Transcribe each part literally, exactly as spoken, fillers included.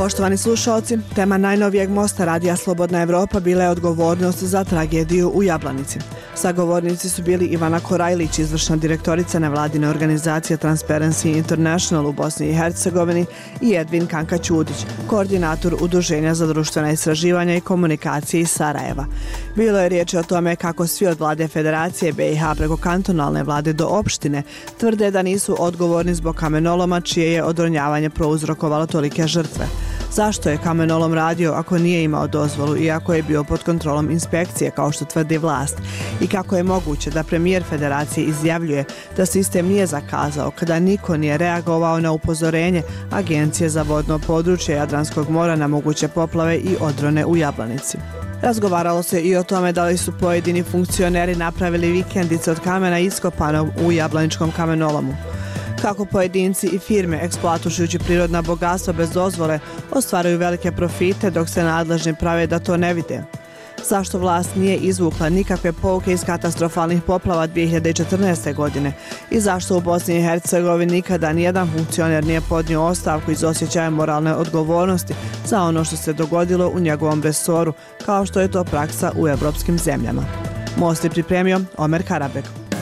Poštovani slušalci, tema najnovijeg mosta Radija Slobodna Evropa bila je odgovornost za tragediju u Jablanici. Sagovornici su bili Ivana Korajlić, izvršna direktorica nevladine organizacije Transparency International u Bosni i Hercegovini, i Edvin Kanka-Ćudić, koordinator Udruženja za društvena istraživanja i komunikacije iz Sarajeva. Bilo je riječi o tome kako svi od vlade Federacije B i H preko kantonalne vlade do opštine tvrde da nisu odgovorni zbog kamenoloma čije je odronjavanje prouzrokovalo tolike žrtve. Zašto je kamenolom radio ako nije imao dozvolu i ako je bio pod kontrolom inspekcije, kao što tvrdi vlast? I kako je moguće da premijer Federacije izjavljuje da sistem nije zakazao kada niko nije reagovao na upozorenje Agencije za vodno područje Jadranskog mora na moguće poplave i odrone u Jablanici? Razgovaralo se i o tome da li su pojedini funkcioneri napravili vikendice od kamena iskopanog u jablaničkom kamenolomu. Kako pojedinci i firme, eksploatušujući prirodna bogatstva bez dozvole, ostvaruju velike profite dok se nadležni prave da to ne vide. Zašto vlast nije izvukla nikakve pouke iz katastrofalnih poplava dvije hiljade četrnaeste. godine i zašto u Bosni i Hercegovini nikada nijedan funkcioner nije podnio ostavku iz osjećaja moralne odgovornosti za ono što se dogodilo u njegovom resoru, kao što je to praksa u evropskim zemljama. Most je pripremio Omer Karabek.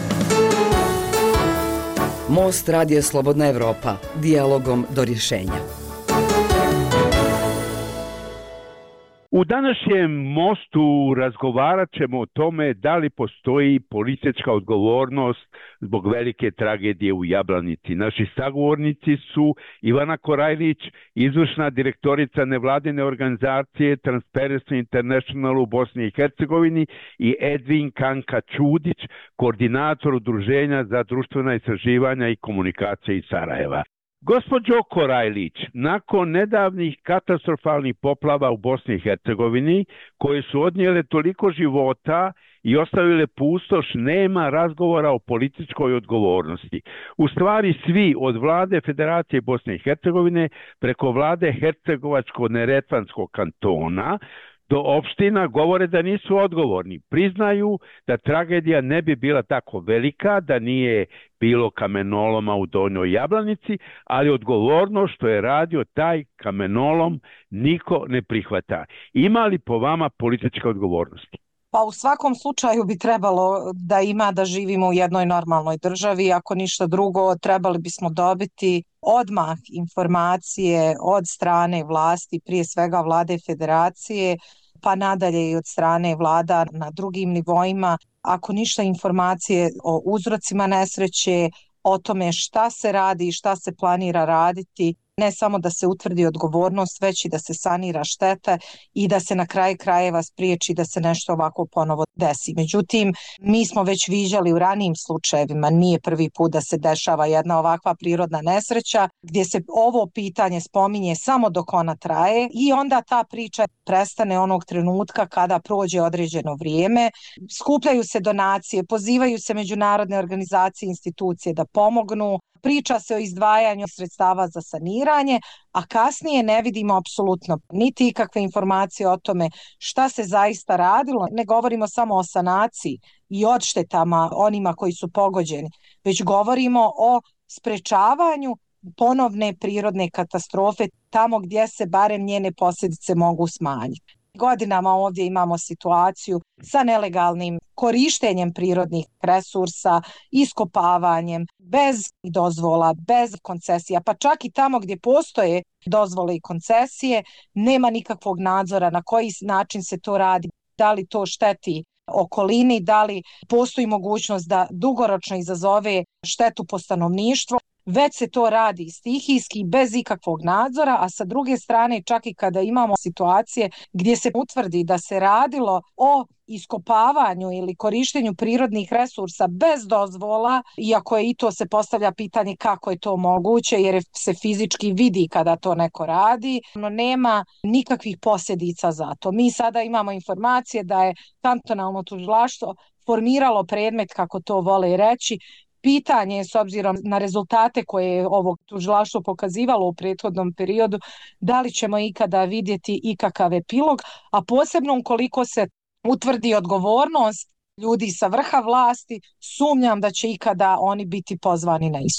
Most Radija Slobodna Evropa, dijalogom do rješenja. U današnjem mostu razgovarat ćemo o tome da li postoji politička odgovornost zbog velike tragedije u Jablanici. Naši sagovornici su Ivana Korajlić, izvršna direktorica nevladine organizacije Transparency International u Bosni i Hercegovini, i Edvin Kanka-Ćudić, koordinator Udruženja za društvena istraživanja i komunikacije iz Sarajeva. Gospođo Korajlić, nakon nedavnih katastrofalnih poplava u Bosni i Hercegovini, koje su odnijele toliko života i ostavile pustoš, nema razgovora o političkoj odgovornosti. U stvari svi, od vlade Federacije Bosne i Hercegovine preko vlade Hercegovačko-Neretvanskog kantona do opština, govore da nisu odgovorni. Priznaju da tragedija ne bi bila tako velika da nije bilo kamenoloma u Donjoj Jablanici, ali odgovorno što je radio taj kamenolom niko ne prihvata. Ima li po vama politička odgovornosti? Pa u svakom slučaju bi trebalo da ima da živimo u jednoj normalnoj državi. Ako ništa drugo, trebali bismo dobiti odmah informacije od strane vlasti, prije svega vlade Federacije, pa nadalje i od strane vlada na drugim nivoima. Ako ništa, informacije o uzrocima nesreće, o tome šta se radi i šta se planira raditi, ne samo da se utvrdi odgovornost, već i da se sanira štete i da se na kraju krajeva spriječi da se nešto ovako ponovo desi. Međutim, mi smo već viđali u ranijim slučajevima, nije prvi put da se dešava jedna ovakva prirodna nesreća, gdje se ovo pitanje spominje samo dok ona traje i onda ta priča prestane onog trenutka kada prođe određeno vrijeme. Skupljaju se donacije, pozivaju se međunarodne organizacije i institucije da pomognu, priča se o izdvajanju sredstava za saniranje, a kasnije ne vidimo apsolutno niti ikakve informacije o tome šta se zaista radilo. Ne govorimo samo o sanaciji i odštetama onima koji su pogođeni, već govorimo o sprečavanju ponovne prirodne katastrofe tamo gdje se barem njene posljedice mogu smanjiti. Godinama ovdje imamo situaciju sa nelegalnim korištenjem prirodnih resursa, iskopavanjem, bez dozvola, bez koncesija, pa čak i tamo gdje postoje dozvole i koncesije, nema nikakvog nadzora na koji način se to radi, da li to šteti okolini, da li postoji mogućnost da dugoročno izazove štetu po stanovništvo. Već se to radi stihijski, bez ikakvog nadzora, a sa druge strane čak i kada imamo situacije gdje se utvrdi da se radilo o iskopavanju ili korištenju prirodnih resursa bez dozvola, iako je i to se postavlja pitanje kako je to moguće, jer se fizički vidi kada to neko radi, no nema nikakvih posljedica za to. Mi sada imamo informacije da je kantonalno tužilaštvo formiralo predmet, kako to vole reći. Pitanje je, s obzirom na rezultate koje je ovo tužilaštvo pokazivalo u prethodnom periodu, da li ćemo ikada vidjeti ikakav epilog, a posebno ukoliko se utvrdi odgovornost ljudi sa vrha vlasti, sumnjam da će ikada oni biti pozvani na istu.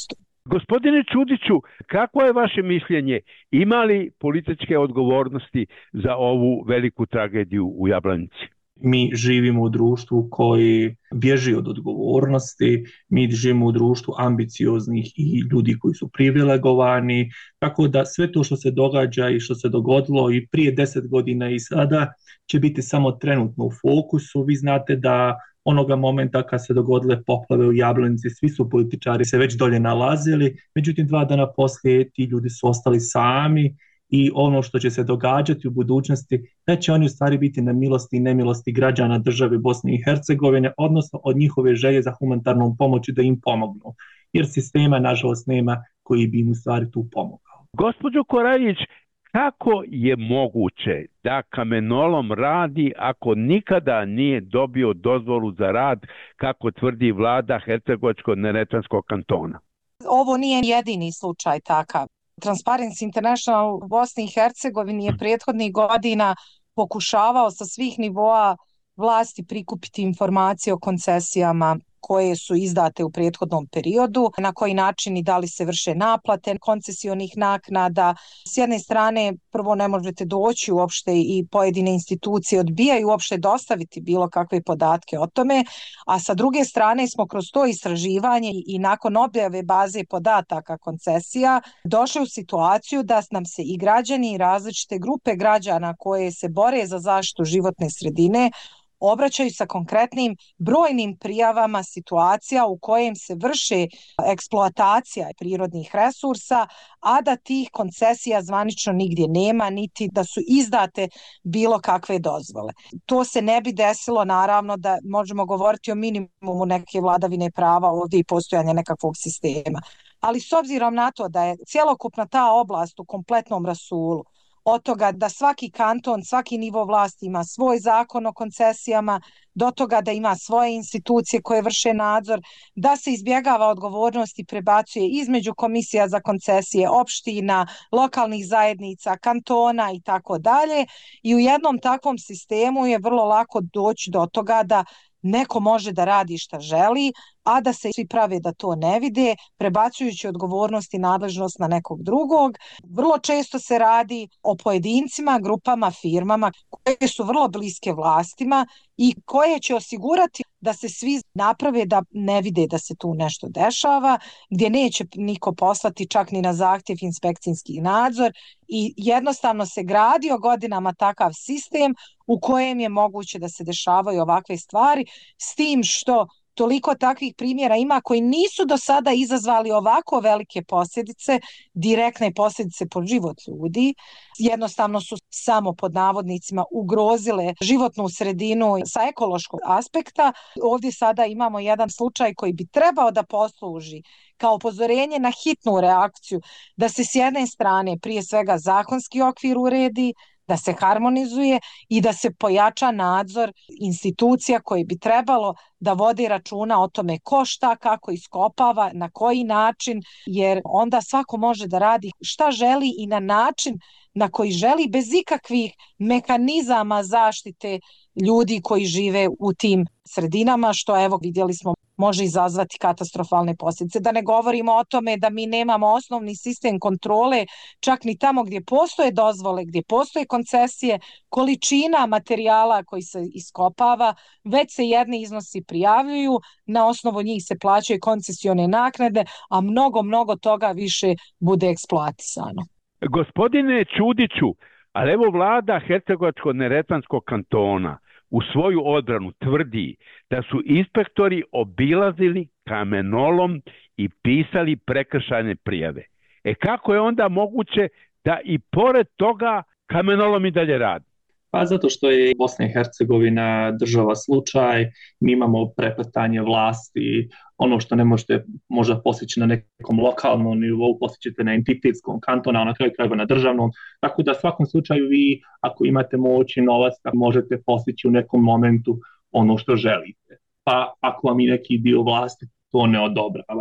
Gospodine Čudiću, kako je vaše mišljenje? Ima li političke odgovornosti za ovu veliku tragediju u Jablanici? Mi živimo u društvu koji bježi od odgovornosti, mi živimo u društvu ambicioznih i ljudi koji su privilegovani, tako da sve to što se događa i što se dogodilo i prije deset godina i sada će biti samo trenutno u fokusu. Vi znate da onoga momenta kad se dogodile poplave u Jablanici, svi su političari se već dolje nalazili, međutim dva dana poslije ti ljudi su ostali sami i ono što će se događati u budućnosti, da će oni u stvari biti na milosti i nemilosti građana države Bosne i Hercegovine, odnosno od njihove želje za humanitarnom pomoći da im pomognu, jer sistema nažalost nema koji bi im u stvari tu pomogao. Gospođo Koraljić, kako je moguće da kamenolom radi ako nikada nije dobio dozvolu za rad, kako tvrdi vlada Hercegovačko-neretvanskog kantona? Ovo nije jedini slučaj takav. Transparency International u Bosni i Hercegovini je prethodnih godina pokušavao sa svih nivoa vlasti prikupiti informacije o koncesijama koje su izdate u prethodnom periodu, na koji način i da li se vrše naplate koncesionih naknada. S jedne strane, prvo ne možete doći uopšte i pojedine institucije odbijaju uopšte dostaviti bilo kakve podatke o tome, a sa druge strane smo kroz to istraživanje i nakon objave baze podataka koncesija došli u situaciju da nam se i građani i različite grupe građana koje se bore za zaštitu životne sredine obraćaju sa konkretnim brojnim prijavama situacija u kojem se vrši eksploatacija prirodnih resursa, a da tih koncesija zvanično nigdje nema, niti da su izdate bilo kakve dozvole. To se ne bi desilo, naravno, da možemo govoriti o minimumu neke vladavine prava ovdje i postojanja nekakvog sistema. Ali s obzirom na to da je cjelokupna ta oblast u kompletnom rasulu, od toga da svaki kanton, svaki nivo vlasti ima svoj zakon o koncesijama, do toga da ima svoje institucije koje vrše nadzor, da se izbjegava odgovornost i prebacuje između komisija za koncesije, opština, lokalnih zajednica, kantona i tako dalje. I u jednom takvom sistemu je vrlo lako doći do toga da neko može da radi šta želi, a da se svi prave da to ne vide, prebacujući odgovornost i nadležnost na nekog drugog. Vrlo često se radi o pojedincima, grupama, firmama koje su vrlo bliske vlastima i koje će osigurati da se svi naprave da ne vide da se tu nešto dešava, gdje neće niko poslati čak ni na zahtjev inspekcijski nadzor i jednostavno se gradio godinama takav sistem u kojem je moguće da se dešavaju ovakve stvari, s tim što toliko takvih primjera ima koji nisu do sada izazvali ovako velike posljedice, direktne posljedice po život ljudi. Jednostavno su samo pod navodnicima ugrozile životnu sredinu sa ekološkog aspekta. Ovdje sada imamo jedan slučaj koji bi trebao da posluži kao upozorenje na hitnu reakciju, da se s jedne strane prije svega zakonski okvir uredi, da se harmonizuje i da se pojača nadzor institucija koje bi trebalo da vodi računa o tome ko šta, kako iskopava, na koji način, jer onda svako može da radi šta želi i na način na koji želi bez ikakvih mehanizama zaštite ljudi koji žive u tim sredinama, što evo vidjeli smo može izazvati katastrofalne posljedice. Da ne govorimo o tome da mi nemamo osnovni sistem kontrole, čak ni tamo gdje postoje dozvole, gdje postoje koncesije, količina materijala koji se iskopava, već se jedni iznosi prijavljuju, na osnovu njih se plaćaju koncesione naknade, a mnogo, mnogo toga više bude eksploatisano. Gospodine Čudiću, ali evo vlada Hercegovačko-neretvanskog kantona u svoju odbranu tvrdi da su inspektori obilazili kamenolom i pisali prekršajne prijave. E kako je onda moguće da i pored toga kamenolom i dalje radi? Pa zato što je Bosna i Hercegovina država slučaj, mi imamo prepletanje vlasti, ono što ne možete možda postići na nekom lokalnom nivou, postićete na entitetskom, kantona, na kraju krajeva na državnom, tako da u svakom slučaju vi, ako imate moć i novac, možete postići u nekom momentu ono što želite. Pa ako vam i neki dio vlasti to ne odobrava.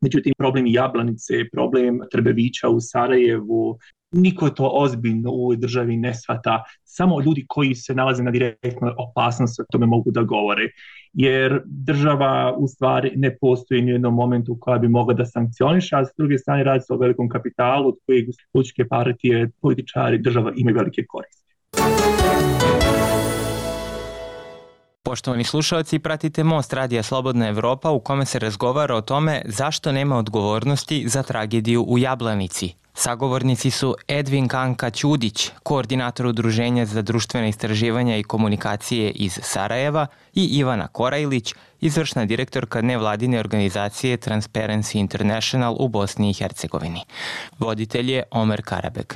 Međutim, problem Jablanice, problem Trbevića u Sarajevu, niko to ozbiljno u ovoj državi ne shvata. Samo ljudi koji se nalaze na direktnoj opasnosti o tome mogu da govore. Jer država u stvari ne postoji ni u jednom momentu koja bi mogla da sankcioniše, a s druge strane radi se o velikom kapitalu od kojeg političke partije, političari, država imaju velike koristi. Poštovani slušalci, pratite Most Radija Slobodna Evropa u kome se razgovara o tome zašto nema odgovornosti za tragediju u Jablanici. Sagovornici su Edvin Kanka Ćudić, koordinator Udruženja za društvene istraživanja i komunikacije iz Sarajeva, i Ivana Korajlić, izvršna direktorka nevladine organizacije Transparency International u Bosni i Hercegovini. Voditelj je Omer Karabeg.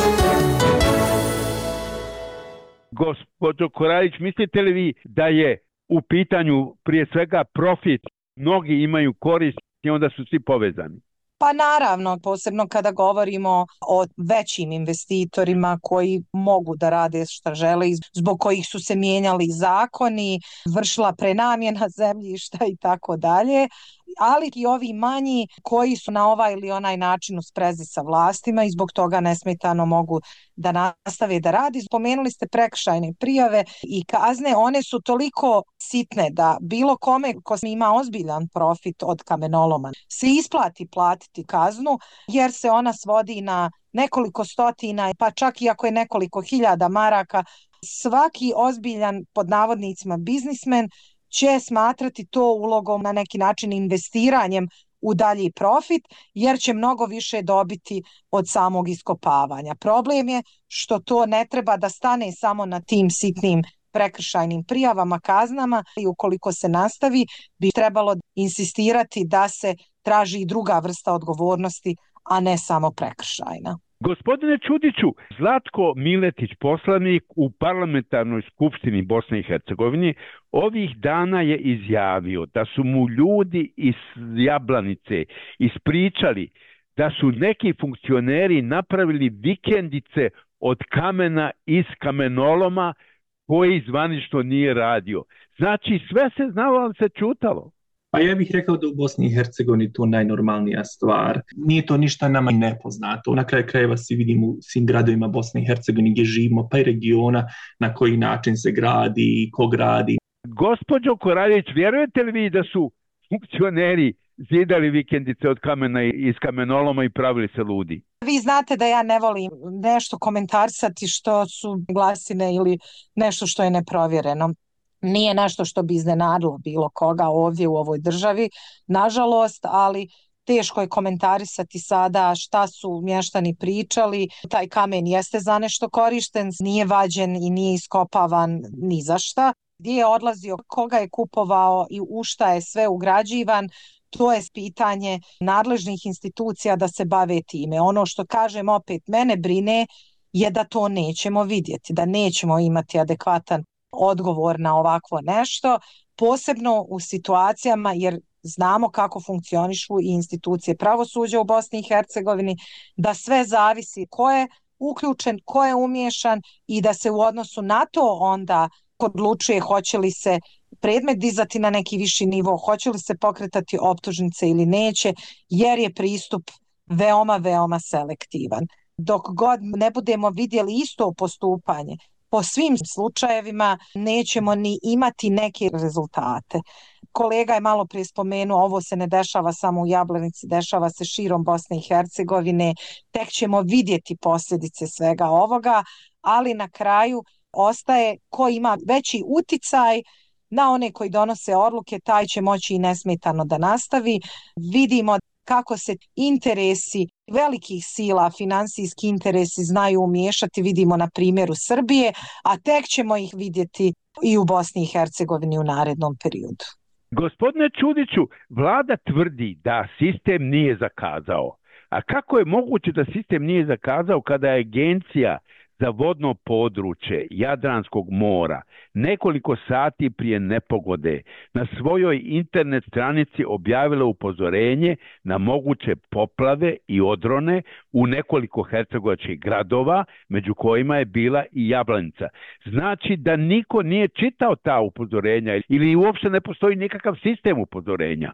Gospođo Korajlić, mislite li vi da je u pitanju prije svega profit, mnogi imaju korist i onda su svi povezani? Pa naravno, posebno kada govorimo o većim investitorima koji mogu da rade šta žele, zbog kojih su se mijenjali zakoni, vršila prenamjena zemljišta i tako dalje, ali i ovi manji koji su na ovaj ili onaj način u sprezi sa vlastima i zbog toga nesmetano mogu da nastave da radi. Spomenuli ste prekršajne prijave i kazne, one su toliko sitne da bilo kome ko ima ozbiljan profit od kamenoloma se isplati platiti kaznu, jer se ona svodi na nekoliko stotina, pa čak i ako je nekoliko hiljada maraka. Svaki ozbiljan, pod navodnicima, biznismen će smatrati to ulogom, na neki način investiranjem u dalji profit, jer će mnogo više dobiti od samog iskopavanja. Problem je što to ne treba da stane samo na tim sitnim prekršajnim prijavama, kaznama, i ukoliko se nastavi, bi trebalo insistirati da se traži i druga vrsta odgovornosti, a ne samo prekršajna. Gospodine Ćudiću, Zlatko Miletić, poslanik u Parlamentarnoj skupštini Bosne i Hercegovine, ovih dana je izjavio da su mu ljudi iz Jablanice ispričali da su neki funkcioneri napravili vikendice od kamena iz kamenoloma koji zvanično nije radio. Znači, sve se znalo, ali se čutalo. Pa ja bih rekao da u Bosni i Hercegovini to najnormalnija stvar. Nije to ništa nama nepoznato. Na kraju krajeva svi vidimo u svim gradovima Bosne i Hercegovine gdje živimo, pa i regiona, na koji način se gradi i ko gradi. Gospođo Korajlić, vjerujete li vi da su funkcioneri zidali vikendice od kamena iz kamenoloma i pravili se ludi? Vi znate da ja ne volim nešto komentarisati što su glasine ili nešto što je neprovjereno. Nije nešto što bi iznenadilo bilo koga ovdje u ovoj državi, nažalost, ali teško je komentarisati sada šta su mještani pričali. Taj kamen jeste za nešto korišten, nije vađen i nije iskopavan ni za šta. Gdje je odlazio, koga je kupovao i u šta je sve ugrađivan, to je pitanje nadležnih institucija da se bave time. Ono što kažem, opet mene brine, je da to nećemo vidjeti, da nećemo imati adekvatan odgovor na ovakvo nešto, posebno u situacijama, jer znamo kako funkcionišu i institucije pravosuđa u Bosni i Hercegovini, da sve zavisi ko je uključen, ko je umiješan i da se u odnosu na to onda odlučuje hoće li se predmet dizati na neki viši nivo, hoće li se pokretati optužnice ili neće, jer je pristup veoma, veoma selektivan. Dok god ne budemo vidjeli isto postupanje po svim slučajevima, nećemo ni imati neke rezultate. Kolega je malo prije spomenuo, ovo se ne dešava samo u Jablanici, dešava se širom Bosne i Hercegovine, tek ćemo vidjeti posljedice svega ovoga, ali na kraju ostaje ko ima veći uticaj na one koji donose odluke, taj će moći i nesmetano da nastavi. Vidimo kako se interesi velikih sila, finansijski interesi znaju umiješati, vidimo na primjeru Srbije, a tek ćemo ih vidjeti i u Bosni i Hercegovini u narednom periodu. Gospodine Ćudiću, vlada tvrdi da sistem nije zakazao. A kako je moguće da sistem nije zakazao kada je Agencija za vodno područje Jadranskog mora nekoliko sati prije nepogode na svojoj internet stranici objavila upozorenje na moguće poplave i odrone u nekoliko hercegovačkih gradova, među kojima je bila i Jablanica. Znači da niko nije čitao ta upozorenja ili uopšte ne postoji nikakav sistem upozorenja.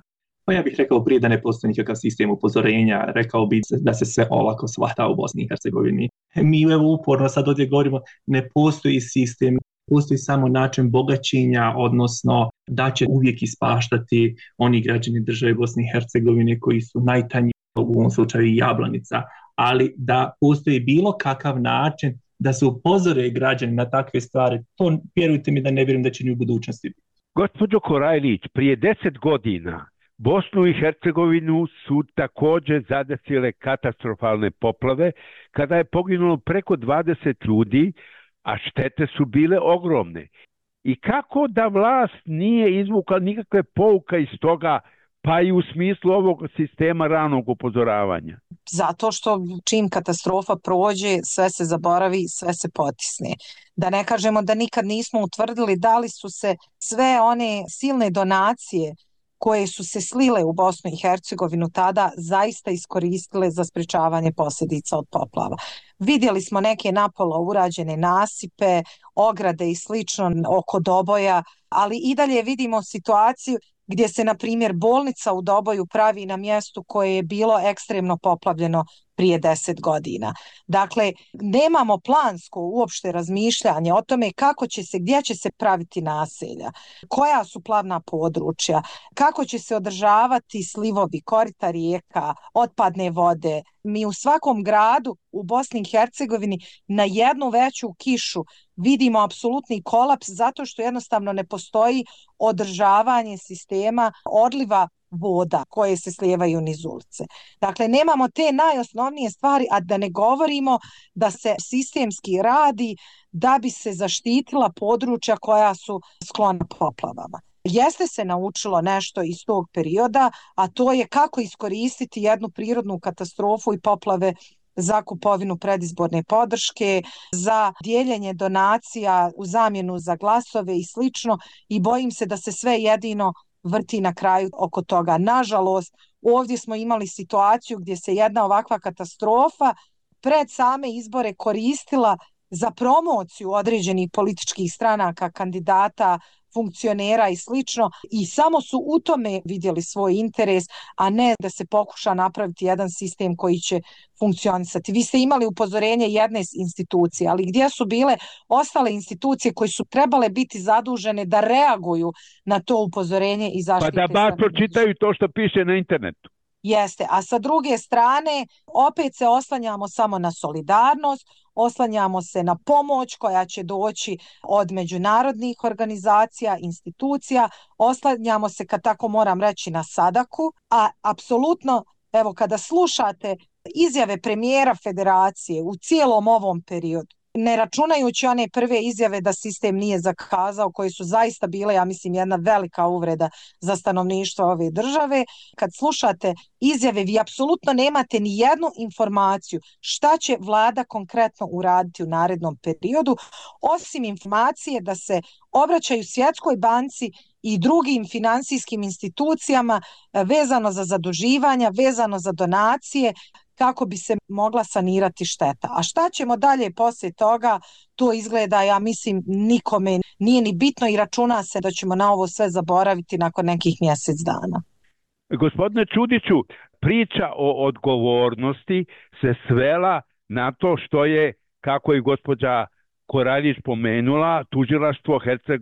Pa ja bih rekao prije da ne postoji nikakav sistem upozorenja, rekao bih da se sve olako shvata u Bosni i Hercegovini. Mi evo uporno sad ovdje govorimo, ne postoji sistem, postoji samo način bogaćenja, odnosno da će uvijek ispaštati oni građani države Bosne i Hercegovine koji su najtanji, u ovom slučaju Jablanica, ali da postoji bilo kakav način da se upozore građani na takve stvari, to vjerujte mi da ne vjerujem da će ni u budućnosti biti. Gospođo Korajlić, prije deset godina Bosnu i Hercegovinu su također zadesile katastrofalne poplave kada je poginulo preko dvadeset ljudi, a štete su bile ogromne. I kako da vlast nije izvukla nikakve pouka iz toga, pa i u smislu ovog sistema ranog upozoravanja? Zato što čim katastrofa prođe, sve se zaboravi, sve se potisne. Da ne kažemo da nikad nismo utvrdili da li su se sve one silne donacije koje su se slile u Bosnu i Hercegovinu tada zaista iskoristile za sprečavanje posljedica od poplava. Vidjeli smo neke napola urađene nasipe, ograde i slično oko Doboja, ali i dalje vidimo situaciju gdje se, na primjer, bolnica u Doboju pravi na mjestu koje je bilo ekstremno poplavljeno prije deset godina. Dakle, nemamo plansko uopšte razmišljanje o tome kako će se, gdje će se praviti naselja, koja su plavna područja, kako će se održavati slivovi, korita rijeka, otpadne vode. Mi u svakom gradu u Bosni i Hercegovini na jednu veću kišu vidimo apsolutni kolaps zato što jednostavno ne postoji održavanje sistema odliva voda koje se slijevaju niz ulice. Dakle, nemamo te najosnovnije stvari, a da ne govorimo da se sistemski radi da bi se zaštitila područja koja su sklona poplavama. Jeste se naučilo nešto iz tog perioda, a to je kako iskoristiti jednu prirodnu katastrofu i poplave za kupovinu predizborne podrške, za dijeljenje donacija u zamjenu za glasove i slično, i bojim se da se sve jedino vrti na kraju oko toga. Nažalost, ovdje smo imali situaciju gdje se jedna ovakva katastrofa pred same izbore koristila za promociju određenih političkih stranaka, kandidata, funkcionera i slično, i samo su u tome vidjeli svoj interes, a ne da se pokuša napraviti jedan sistem koji će funkcionisati. Vi ste imali upozorenje jedne institucije, ali gdje su bile ostale institucije koje su trebale biti zadužene da reaguju na to upozorenje i zaštite? Pa da bar pročitaju to što piše na internetu. Jeste, a sa druge strane opet se oslanjamo samo na solidarnost, oslanjamo se na pomoć koja će doći od međunarodnih organizacija, institucija, oslanjamo se, kad tako moram reći, na sadaku, a apsolutno, evo, kada slušate izjave premijera federacije u cijelom ovom periodu, ne računajući one prve izjave da sistem nije zakazao, koje su zaista bile, ja mislim, jedna velika uvreda za stanovništvo ove države. Kad slušate izjave, vi apsolutno nemate ni jednu informaciju šta će vlada konkretno uraditi u narednom periodu, osim informacije da se obraćaju Svjetskoj banci i drugim finansijskim institucijama vezano za zaduživanja, vezano za donacije, kako bi se mogla sanirati šteta. A šta ćemo dalje poslije toga, to izgleda, ja mislim, nikome nije ni bitno i računa se da ćemo na ovo sve zaboraviti nakon nekih mjesec dana. Gospodine Čudiću, priča o odgovornosti se svela na to što je, kako je gospođa Koraljić pomenula, tužilaštvo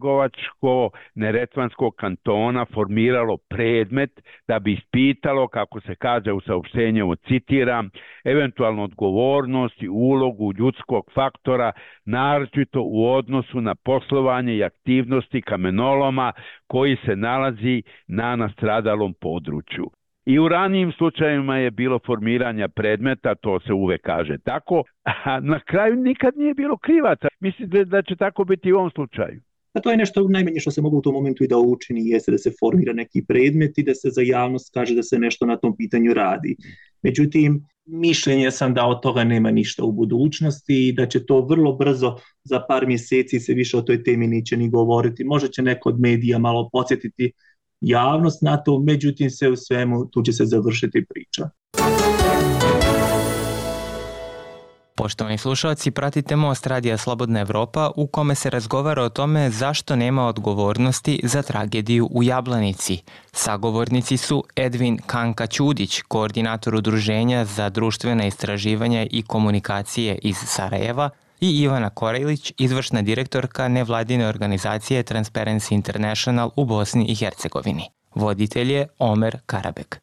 Hercegovačko-Neretvanskog kantona formiralo predmet da bi ispitalo, kako se kaže u saopštenju, citiram, eventualnu odgovornost i ulogu ljudskog faktora, naročito u odnosu na poslovanje i aktivnosti kamenoloma koji se nalazi na nastradalom području. I u ranijim slučajevima je bilo formiranja predmeta, to se uvek kaže tako, a na kraju nikad nije bilo krivaca. Mislite da će tako biti i u ovom slučaju? A to je nešto najmanje što se moglo u tom momentu i da učini, jeste da se formira neki predmet i da se za javnost kaže da se nešto na tom pitanju radi. Međutim, mišljenje sam da od toga nema ništa u budućnosti i da će to vrlo brzo, za par mjeseci, se više o toj temi neće ni govoriti. Možda će neko od medija malo podsjetiti javnost na to, međutim sve u svemu tu će se završiti priča. Poštovani slušalci, pratite Most Radija Slobodna Evropa u kome se razgovara o tome zašto nema odgovornosti za tragediju u Jablanici. Sagovornici su Edvin Kanka-Ćudić, koordinator Udruženja za društvena istraživanja i komunikacije iz Sarajeva, i Ivana Korajlić, izvršna direktorka nevladine organizacije Transparency International u Bosni i Hercegovini. Voditelj je Omer Karabek.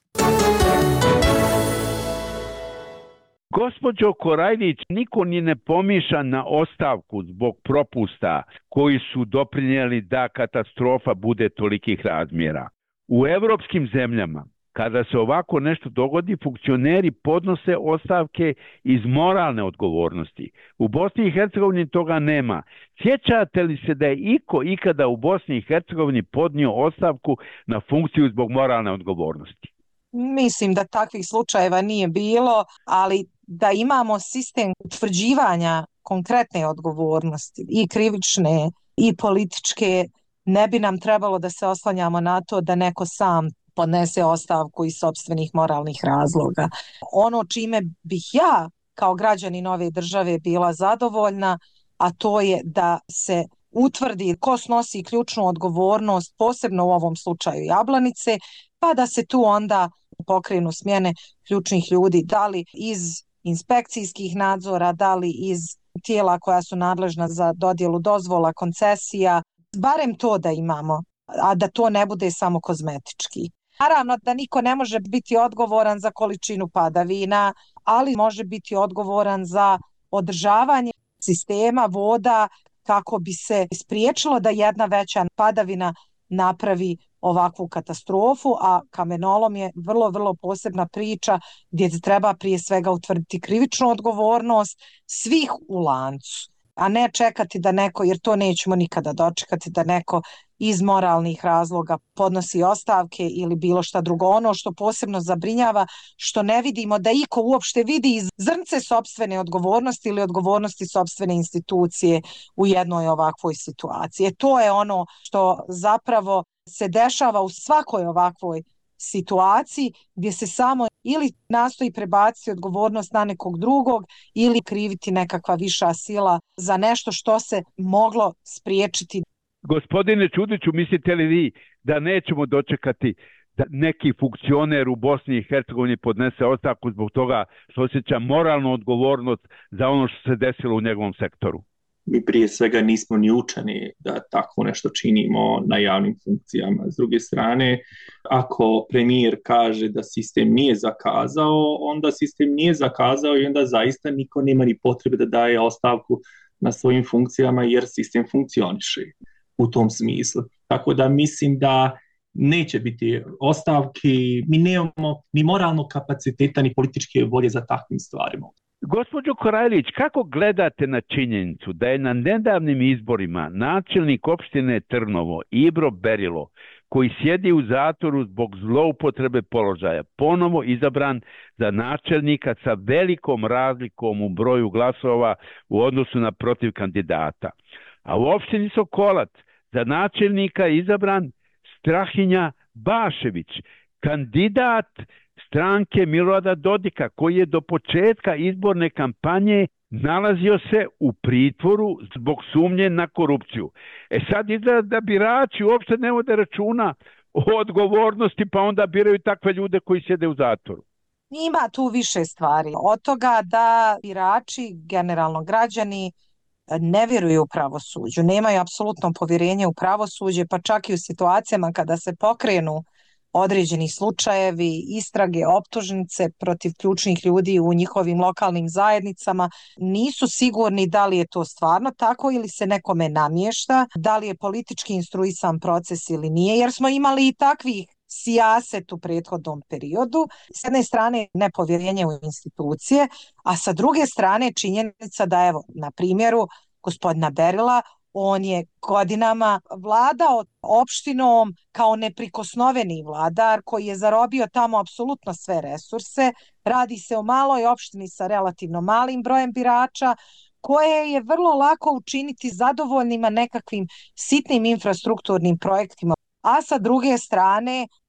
Gospođo Korajlić, niko ni ne pomišlja na ostavku zbog propusta koji su doprinijeli da katastrofa bude tolikih razmjera. U evropskim zemljama, kada se ovako nešto dogodi, funkcioneri podnose ostavke iz moralne odgovornosti. U Bosni i Hercegovini toga nema. Sjećate li se da je iko ikada u Bosni i Hercegovini podnio ostavku na funkciju zbog moralne odgovornosti? Mislim da takvih slučajeva nije bilo, ali da imamo sistem utvrđivanja konkretne odgovornosti i krivične i političke, ne bi nam trebalo da se oslanjamo na to da neko sam podnese ostavku iz sopstvenih moralnih razloga. Ono čime bih ja kao građanin ove države bila zadovoljna, a to je da se utvrdi ko snosi ključnu odgovornost, posebno u ovom slučaju Jablanice, pa da se tu onda pokrenu smjene ključnih ljudi, da li iz inspekcijskih nadzora, da li iz tijela koja su nadležna za dodjelu dozvola, koncesija, barem to da imamo, a da to ne bude samo kozmetički. Naravno da niko ne može biti odgovoran za količinu padavina, ali može biti odgovoran za održavanje sistema voda kako bi se spriječilo da jedna veća padavina napravi ovakvu katastrofu, a kamenolom je vrlo, vrlo posebna priča gdje treba prije svega utvrditi krivičnu odgovornost svih u lancu, a ne čekati da neko, jer to nećemo nikada dočekati, da neko iz moralnih razloga podnosi ostavke ili bilo šta drugo. Ono što posebno zabrinjava, što ne vidimo da iko uopšte vidi iz zrnce sopstvene odgovornosti ili odgovornosti sopstvene institucije u jednoj ovakvoj situaciji. E, to je ono što zapravo se dešava u svakoj ovakvoj situaciji gdje se samo ili nastoji prebaciti odgovornost na nekog drugog ili kriviti nekakva viša sila za nešto što se moglo spriječiti. Gospodine Ćudiću, mislite li vi da nećemo dočekati da neki funkcioner u Bosni i Hercegovini podnese ostavku zbog toga što osjeća moralnu odgovornost za ono što se desilo u njegovom sektoru? Mi prije svega nismo ni učeni da tako nešto činimo na javnim funkcijama. S druge strane, ako premijer kaže da sistem nije zakazao, onda sistem nije zakazao i onda zaista niko nema ni potrebe da daje ostavku na svojim funkcijama jer sistem funkcioniše u tom smislu. Tako da mislim da neće biti ostavki, mi nemamo ni moralnog kapaciteta ni političke volje za takvim stvarima. Gospođo Korajlić, kako gledate na činjenicu da je na nedavnim izborima načelnik opštine Trnovo Ibro Berilo, koji sjedi u zatvoru zbog zloupotrebe položaja, ponovo izabran za načelnika sa velikom razlikom u broju glasova u odnosu na protiv kandidata? A u opštini Sokolac za načelnika je izabran Strahinja Bašević, kandidat stranke Milorada Dodika, koji je do početka izborne kampanje nalazio se u pritvoru zbog sumnje na korupciju. E sad izgleda da birači uopšte ne vode računa o odgovornosti, pa onda biraju takve ljude koji sjede u zatvoru. Ima tu više stvari. Od toga da birači, generalno građani, ne vjeruju u pravosuđu, nemaju apsolutno povjerenje u pravosuđe, pa čak i u situacijama kada se pokrenu određeni slučajevi, istrage, optužnice protiv ključnih ljudi u njihovim lokalnim zajednicama, nisu sigurni da li je to stvarno tako ili se nekome namješta, da li je politički instruisan proces ili nije, jer smo imali i takvih sijaset u prethodnom periodu. S jedne strane nepovjerenje u institucije, a sa druge strane činjenica da, evo, na primjeru gospodina Berila, on je godinama vladao opštinom kao neprikosnoveni vladar koji je zarobio tamo apsolutno sve resurse. Radi se o maloj opštini sa relativno malim brojem birača koje je vrlo lako učiniti zadovoljnima nekakvim sitnim infrastrukturnim projektima. A sa druge strane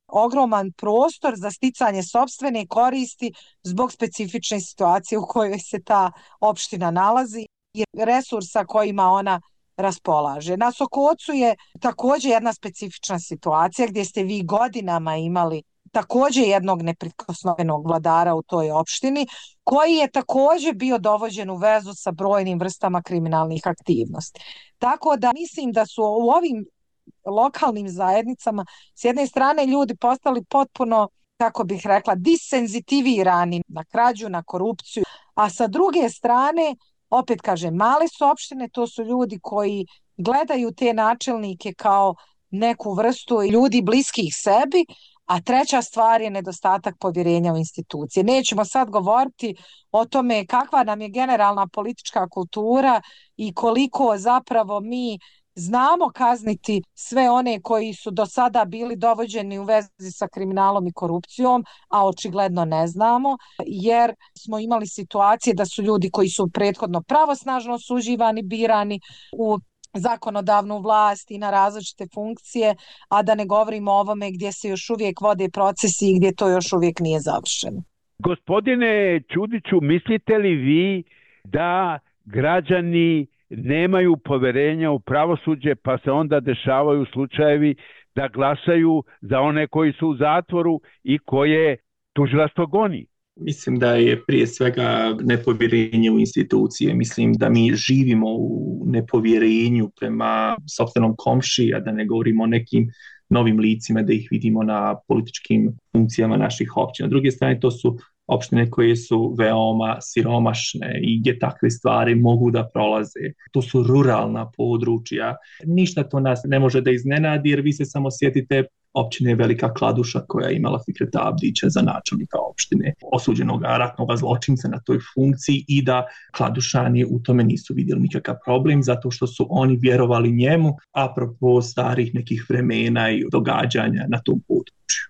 ogroman prostor za sticanje sopstvene koristi zbog specifične situacije u kojoj se ta opština nalazi i resursa kojima ona raspolaže. Na Sokocu je također jedna specifična situacija gdje ste vi godinama imali također jednog neprikosnovenog vladara u toj opštini, koji je također bio dovođen u vezu sa brojnim vrstama kriminalnih aktivnosti. Tako da mislim da su u ovim lokalnim zajednicama s jedne strane ljudi postali potpuno, kako bih rekla, disenzitivirani na krađu, na korupciju, a sa druge strane, opet kažem, male su opštine, to su ljudi koji gledaju te načelnike kao neku vrstu ljudi bliskih sebi, a treća stvar je nedostatak povjerenja u institucije. Nećemo sad govoriti o tome kakva nam je generalna politička kultura i koliko zapravo mi znamo kazniti sve one koji su do sada bili dovođeni u vezi sa kriminalom i korupcijom, a očigledno ne znamo, jer smo imali situacije da su ljudi koji su prethodno pravosnažno osuđivani, birani u zakonodavnu vlast i na različite funkcije, a da ne govorimo o ovome gdje se još uvijek vode procesi i gdje to još uvijek nije završeno. Gospodine Čudiću, mislite li vi da građani nemaju poverenja u pravosuđe, pa se onda dešavaju slučajevi da glasaju za one koji su u zatvoru i koje tužilaštvo goni? Mislim da je prije svega nepovjerenje u institucije. Mislim da mi živimo u nepovjerenju prema sopstvenom komšiji, a da ne govorimo o nekim novim licima, da ih vidimo na političkim funkcijama naših općina. S druge strane, to su opštine koje su veoma siromašne i gdje takve stvari mogu da prolaze. To su ruralna područja. Ništa to nas ne može da iznenadi, jer vi se samo sjetite općine Velika Kladuša koja je imala Fikreta Abdića za načelnika opštine, osuđenog ratnog zločinca na toj funkciji, i da Kladušani u tome nisu vidjeli nikakav problem zato što su oni vjerovali njemu, apropo starih nekih vremena i događanja na tom području.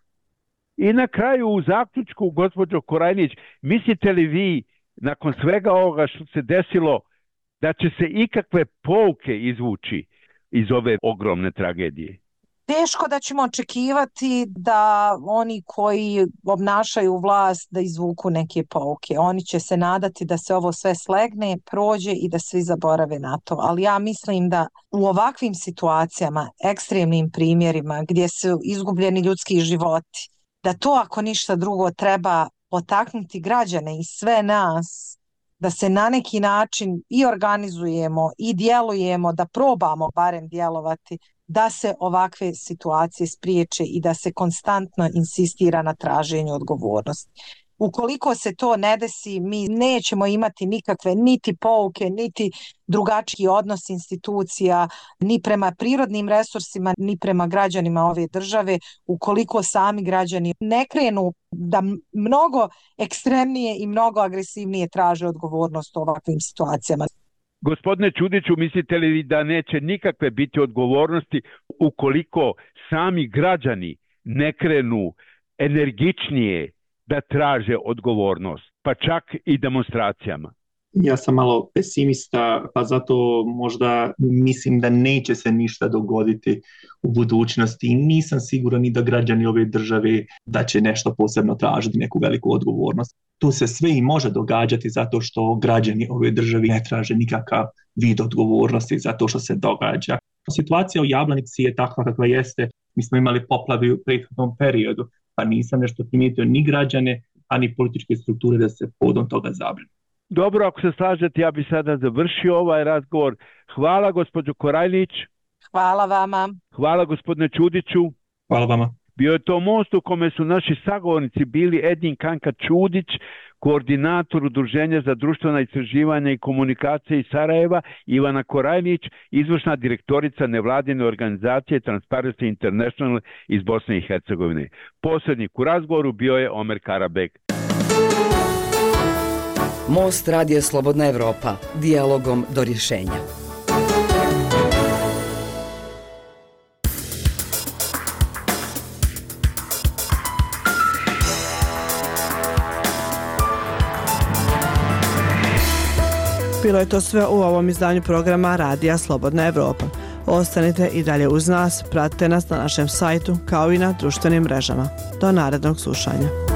I na kraju u zaključku, gospođo Korajnić, mislite li vi nakon svega ovoga što se desilo da će se ikakve pouke izvući iz ove ogromne tragedije? Teško da ćemo očekivati da oni koji obnašaju vlast da izvuku neke pouke. Oni će se nadati da se ovo sve slegne, prođe i da svi zaborave na to. Ali ja mislim da u ovakvim situacijama, ekstremnim primjerima gdje su izgubljeni ljudski životi, da to ako ništa drugo treba potaknuti građane i sve nas da se na neki način i organizujemo i djelujemo, da probamo barem djelovati, da se ovakve situacije spriječe i da se konstantno insistira na traženju odgovornosti. Ukoliko se to ne desi, mi nećemo imati nikakve niti pouke, niti drugačiji odnos institucija, ni prema prirodnim resursima, ni prema građanima ove države, ukoliko sami građani ne krenu da mnogo ekstremnije i mnogo agresivnije traže odgovornost u ovakvim situacijama. Gospodine Čudiću, mislite li da neće nikakve biti odgovornosti ukoliko sami građani ne krenu energičnije da traže odgovornost, pa čak i demonstracijama? Ja sam malo pesimista, pa zato možda mislim da neće se ništa dogoditi u budućnosti i nisam siguran ni da građani ove države da će nešto posebno tražiti, neku veliku odgovornost. To se sve i može događati zato što građani ove države ne traže nikakav vid odgovornosti za to što se događa. Situacija u Jablanici je takva kakva jeste. Mi smo imali poplave u prethodnom periodu, pa nisam nešto primijetio ni građane, a ni političke strukture da se povodom toga zabrinu. Dobro, ako se slažete, ja bih sada završio ovaj razgovor. Hvala gospođo Korajnić. Hvala vama. Hvala gospodine Čudiću. Hvala vama. Bio je to most u kome su naši sagovornici bili Edin Kanka Čudić, koordinator Udruženja za društvena istraživanja i komunikacije iz Sarajeva, Ivana Korajnić, izvršna direktorica nevladine organizacije Transparency International iz Bosne i Hercegovine. Posrednik u razgovoru bio je Omer Karabek. Most Radija Slobodna Evropa. Dijalogom do rješenja. Bilo je to sve u ovom izdanju programa Radija Slobodna Evropa. Ostanite i dalje uz nas, pratite nas na našem sajtu kao i na društvenim mrežama. Do narednog slušanja.